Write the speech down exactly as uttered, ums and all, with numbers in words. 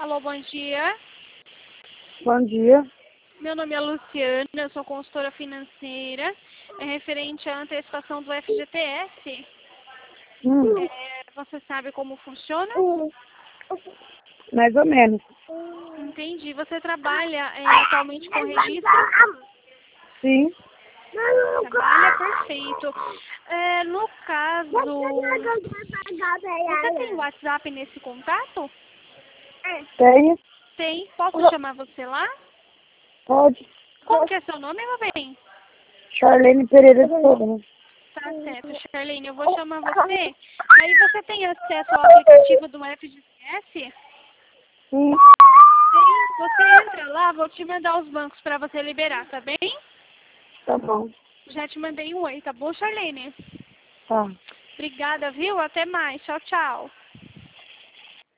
Alô, bom dia. Bom dia. Meu nome é Luciana, eu sou consultora financeira. É referente à antecipação do F G T S. Hum, É, você sabe como funciona? mais ou menos. Entendi. Você trabalha é, atualmente com registro? Sim. Trabalha, perfeito. É, no caso, você tem WhatsApp nesse contato? Tenho? Tem. Posso chamar você lá? Pode. Como que é seu nome, meu bem? Charlene Pereira de Souza. Tá certo, Charlene, eu vou chamar você. Aí você tem acesso ao aplicativo do F G T S? Sim. Tem. Você entra lá, vou te mandar os bancos para você liberar, tá bem? Tá bom. Já te mandei um oi, tá bom, Charlene? Tá. Obrigada, viu? Até mais. Tchau, tchau.